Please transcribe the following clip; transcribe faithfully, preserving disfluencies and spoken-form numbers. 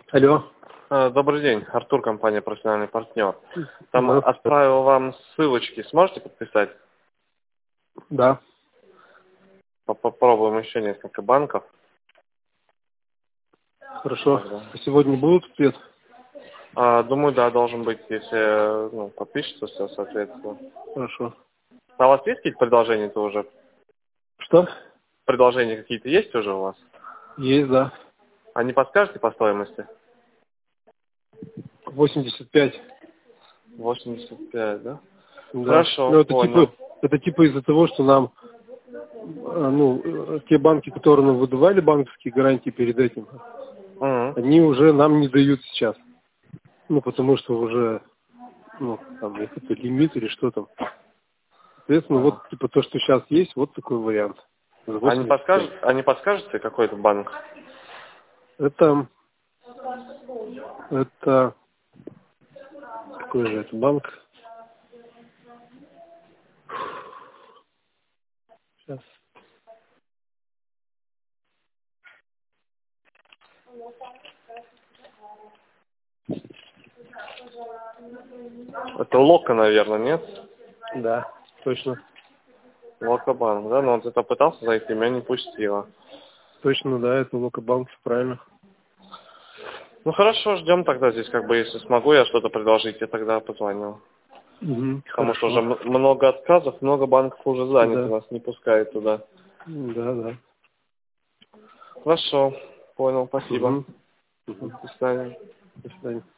Алло. А, Добрый день, Артур, компания «Профессиональный партнер». Там Да. отправил вам ссылочки, сможете подписать? Да. По- Попробуем еще несколько банков. Хорошо. Тогда. Сегодня будут ответ? А, думаю, да, должен быть, если ну, подпишется все, соответственно. Хорошо. А у вас есть какие-то предложения-то уже? Что? Предложения какие-то есть уже у вас? Есть, да. А не подскажете по стоимости? восемьдесят пять. восемьдесят пять, да? Да. Хорошо, Ну, это понял. типа, это типа из-за того, что нам, а, ну, э, те банки, которые нам выдавали банковские гарантии перед этим, Мгм. они уже нам не дают сейчас. Ну, потому что уже, ну, там, их это лимит или что там. Соответственно, Ага. вот, типа, то, что сейчас есть, вот такой вариант. За А не восемьдесят пять. подскажете, а не подскажете какой-то банк? Это, это, какой же это банк? Сейчас. Это Лока, наверное, нет? Да, точно. Лока-банк, да? Но он это пытался зайти, меня не пустило. Точно, да, это Локобанк, всё правильно. Ну хорошо, ждем тогда здесь, как бы, если смогу я что-то предложить, я тогда позвоню. Угу, Потому что уже хорошо. м- много отказов, много банков уже заняты, Да, нас не пускают туда. да, да. Хорошо, понял, спасибо. Угу. Угу. До свидания. До свидания.